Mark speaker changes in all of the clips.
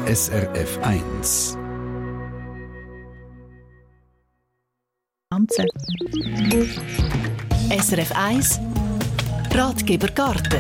Speaker 1: SRF 1.
Speaker 2: SRF 1 Ratgeber Garten.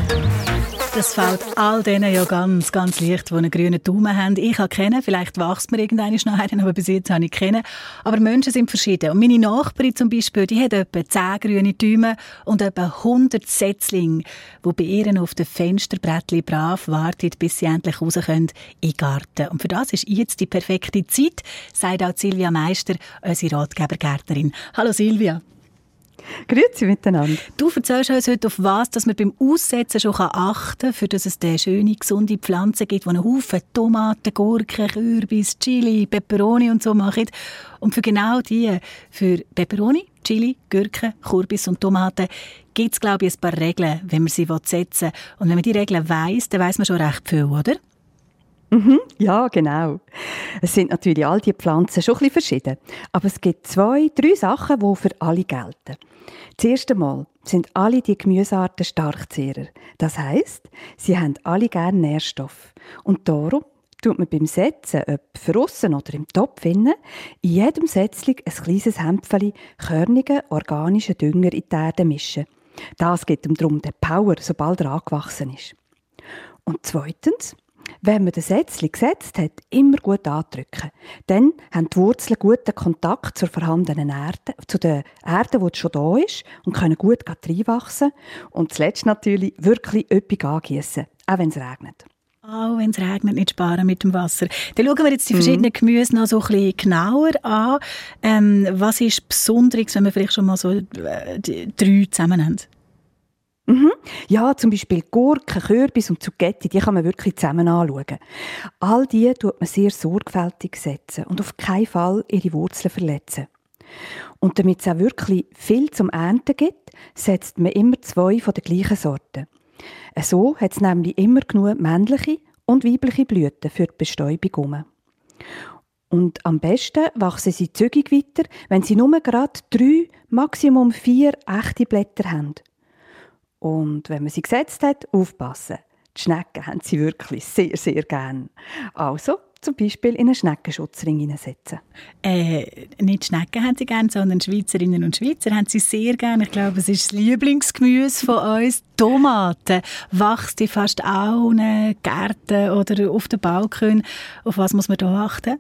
Speaker 3: Das fällt all denen ja ganz, ganz leicht, die einen grünen Daumen haben. Ich habe kennen, vielleicht wächst mir irgendeine noch einen, aber bis jetzt habe ich kennen. Aber Menschen sind verschieden. Und meine Nachbarin zum Beispiel, die hat etwa 10 grüne Daumen und etwa 100 Setzlinge, die bei ihr auf den Fensterbrettchen brav warten, bis sie endlich raus können in den Garten. Und für das ist jetzt die perfekte Zeit, sagt auch Silvia Meister, unsere Ratgebergärtnerin. Hallo Silvia.
Speaker 4: Grüezi miteinander.
Speaker 3: Du erzählst uns heute, auf was dass man beim Aussetzen schon achten kann, für dass es schöne, gesunde Pflanzen gibt, die einen Haufen Tomaten, Gurken, Kürbis, Chili, Peperoni und so machen. Und für genau die, für Peperoni, Chili, Gurken, Kürbis und Tomaten, gibt es, glaube ich, ein paar Regeln, wenn man sie setzen will. Und wenn man die Regeln weiss, dann weiss man schon recht viel, oder?
Speaker 4: Ja, genau. Es sind natürlich all die Pflanzen schon ein bisschen verschieden. Aber es gibt 2, 3 Sachen, die für alle gelten. Das erste Mal sind alle die Gemüsearten Starkzehrer. Das heisst, sie haben alle gerne Nährstoff. Und darum tut man beim Setzen, ob draussen oder im Topf, in jedem Setzling ein kleines Hämpfchen körnigen, organischen Dünger in die Erde mischen. Das gibt ihm darum den Power, sobald er angewachsen ist. Und zweitens, wenn man den Setzling gesetzt hat, immer gut andrücken. Dann haben die Wurzeln guten Kontakt zur vorhandenen Erde, zu der Erde, die schon da ist, und können gut reinwachsen. Und zuletzt natürlich wirklich üppig angießen, auch wenn es regnet.
Speaker 3: Auch wenn es regnet, nicht sparen mit dem Wasser. Dann schauen wir jetzt die verschiedenen Gemüse noch so ein bisschen genauer an. Was ist Besonderes, wenn wir vielleicht schon mal so 3 zusammen haben?
Speaker 4: Ja, zum Beispiel Gurken, Kürbis und Zucchetti, die kann man wirklich zusammen anschauen. All die tut man sehr sorgfältig setzen und auf keinen Fall ihre Wurzeln verletzen. Und damit es auch wirklich viel zum Ernten gibt, setzt man immer 2 von der gleichen Sorte. So hat es nämlich immer genug männliche und weibliche Blüten für die Bestäubung herum. Und am besten wachsen sie zügig weiter, wenn sie nur gerade 3, Maximum 4 echte Blätter haben. Und wenn man sie gesetzt hat, aufpassen. Die Schnecken haben sie wirklich sehr, sehr gern. Also zum Beispiel in einen Schneckenschutzring hineinsetzen.
Speaker 3: Nicht Schnecken haben sie gern, sondern Schweizerinnen und Schweizer haben sie sehr gern. Ich glaube, es ist das Lieblingsgemüse von uns. Tomaten wächst in fast allen Gärten oder auf den Balkonen. Auf was muss man da achten?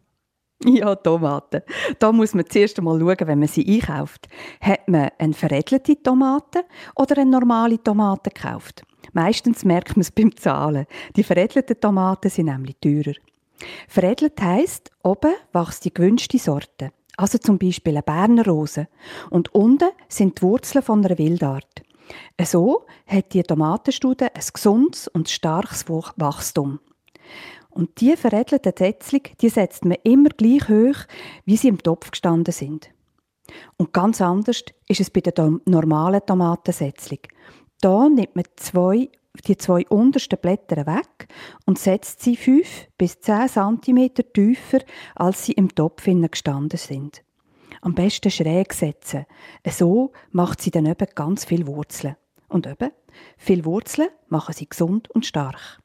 Speaker 4: Ja, Tomaten. Da muss man zuerst einmal schauen, wenn man sie einkauft. Hat man eine veredelte Tomate oder eine normale Tomate gekauft? Meistens merkt man es beim Zahlen. Die veredelten Tomaten sind nämlich teurer. Veredelt heisst, oben wächst die gewünschte Sorte. Also zum Beispiel eine Berner Rose. Und unten sind die Wurzeln von einer Wildart. So hat die Tomatenstaude ein gesundes und starkes Wachstum. Und diese veredelten Setzlinge, die setzt man immer gleich hoch, wie sie im Topf gestanden sind. Und ganz anders ist es bei den normalen Tomatensetzlingen. Da nimmt man die 2 untersten Blätter weg und setzt sie 5 bis 10 cm tiefer, als sie im Topf gestanden sind. Am besten schräg setzen. So macht sie dann eben ganz viele Wurzeln. Und eben, viele Wurzeln machen sie gesund und stark.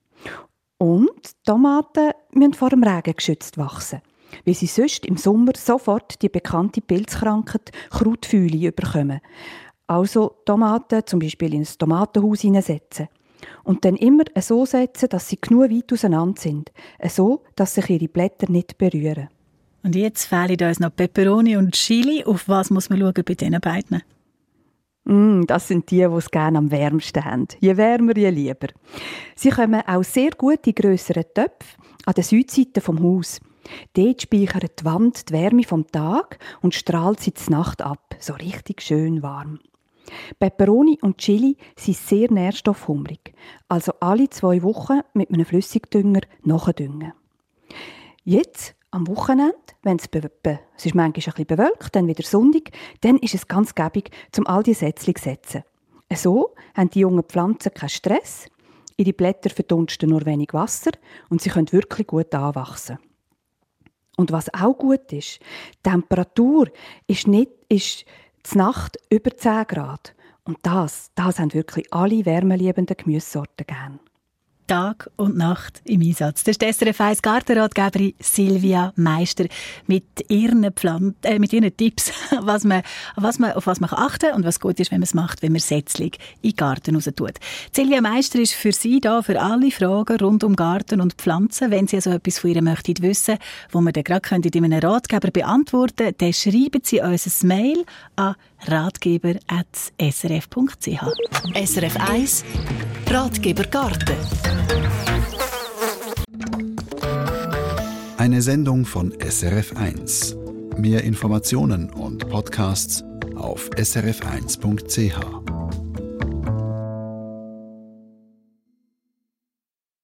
Speaker 4: Und Tomaten müssen vor dem Regen geschützt wachsen, weil sie sonst im Sommer sofort die bekannte Pilzkrankheit Krautfühle bekommen. Also Tomaten zum Beispiel in ein Tomatenhaus hineinsetzen. Und dann immer so setzen, dass sie genug weit auseinander sind. So, dass sich ihre Blätter nicht berühren.
Speaker 3: Und jetzt fehlen uns noch Peperoni und Chili. Auf was muss man schauen bei diesen beiden?
Speaker 4: Das sind die es gerne am wärmsten haben. Je wärmer, je lieber. Sie kommen auch sehr gut in grösseren Töpfen an der Südseite vom Haus. Dort speichert die Wand die Wärme vom Tag und strahlt sie die Nacht ab. So richtig schön warm. Peperoni und Chili sind sehr nährstoffhungrig. Also alle 2 Wochen mit einem Flüssigdünger nachdüngen. Jetzt am Wochenende, wenn es ist manchmal ein bisschen bewölkt, dann wieder sonnig, dann ist es ganz gäbig, um all die Setzlinge zu setzen. So haben die jungen Pflanzen keinen Stress, ihre Blätter verdunsten nur wenig Wasser und sie können wirklich gut anwachsen. Und was auch gut ist, die Temperatur ist zur Nacht über 10 Grad. Und das haben wirklich alle wärmeliebenden Gemüsesorten gern.
Speaker 3: Tag und Nacht im Einsatz. Das ist die SRF 1 Gartenratgeberin Silvia Meister mit ihren Tipps, auf was man achten kann und was gut ist, wenn man es macht, wenn man Setzling in den Garten raus tut. Silvia Meister ist für Sie da für alle Fragen rund um Garten und Pflanzen. Wenn Sie also etwas von ihr möchten wissen, wo wir dann gerade in einem Ratgeber beantworten können, dann schreiben Sie uns ein Mail an ratgeber@srf.ch.
Speaker 2: SRF 1 Ratgeber Garten.
Speaker 1: Eine Sendung von SRF 1. Mehr Informationen und Podcasts auf srf1.ch.